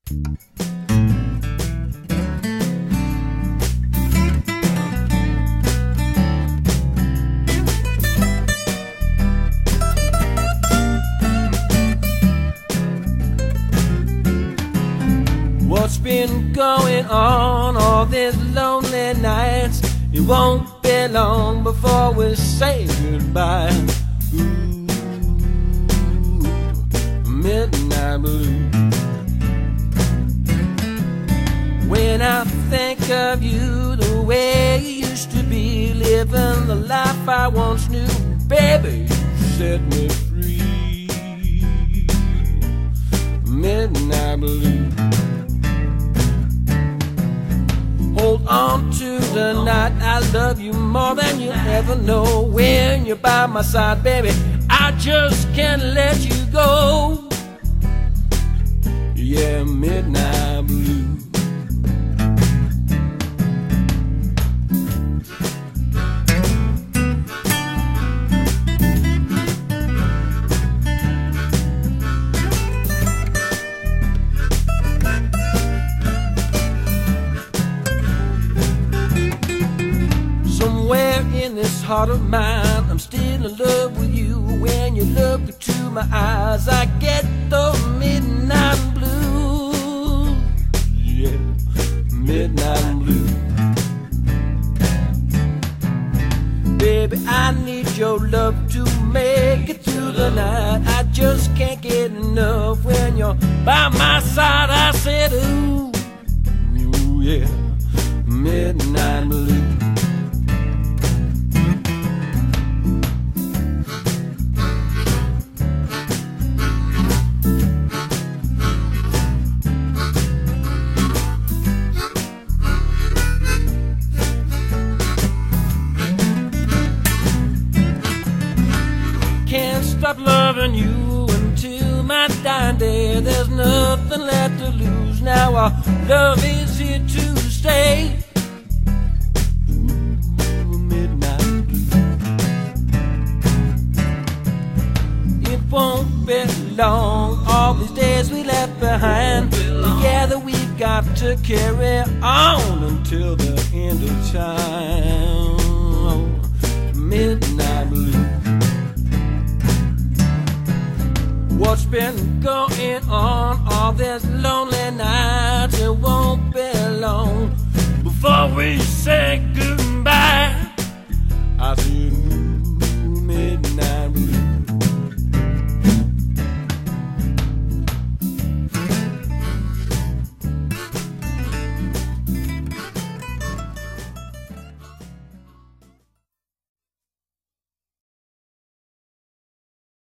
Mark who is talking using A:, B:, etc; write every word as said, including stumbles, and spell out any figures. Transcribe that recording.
A: What's been going on all these lonely nights? It won't be long before we say goodbye. Ooh, midnight blue. When I think of you the way you used to be, living the life I once knew, baby, you set me free. Midnight blue. Hold on to the night, I love you more than you ever know. When you're by my side, baby, I just can't let you go. Yeah, midnight blue. Somewhere in this heart of mine, I'm still in love with you. When you look into my eyes, I get the midnight blue. Yeah, midnight blue. Baby, I need your love to make it through the night. I just can't get enough when you're by my side. I said, ooh, ooh yeah, midnight blue. Can't stop loving you until my dying day. There's nothing left to lose. Now our love is here to stay. Ooh, midnight blue. It won't be long, all these days we left behind. Together we've got to carry on until the end of time. Midnight blue. What's been going on all these lonely nights? It won't be long before we say goodbye. I said